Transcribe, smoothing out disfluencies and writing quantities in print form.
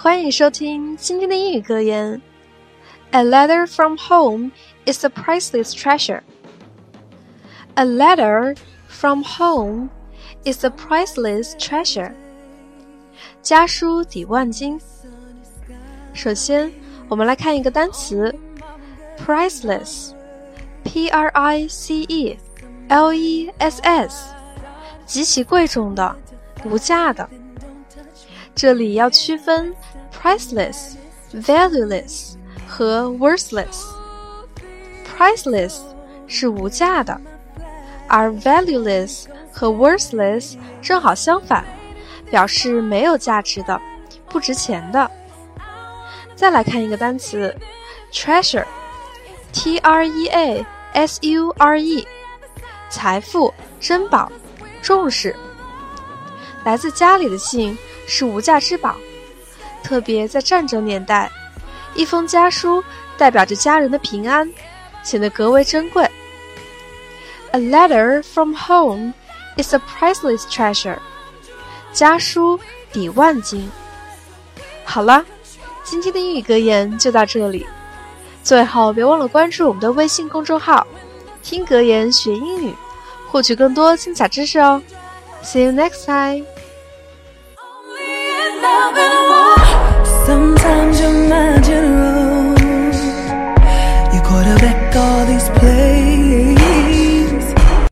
欢迎收听今天的英语格言。A letter from home is a priceless treasure. A letter from home is a priceless treasure. 家书抵万金。首先，我们来看一个单词 priceless, P-R-I-C-E-L-E-S-S， 极其贵重的，无价的。这里要区分 priceless, valueless 和 worthless。 priceless 是无价的，而 valueless 和 worthless 正好相反，表示没有价值的，不值钱的。再来看一个单词 treasure, T-R-E-A-S-U-R-E， 财富、珍宝、重视。来自家里的信是无价之宝，特别在战争年代，一封家书代表着家人的平安，显得格为珍贵。A letter from home is a priceless treasure. 家书抵万金。好了，今天的英语格言就到这里。最后别忘了关注我们的微信公众号，听格言学英语，获取更多精彩知识哦。See you next time. Sometimes you're my general. You quarterback all these plays.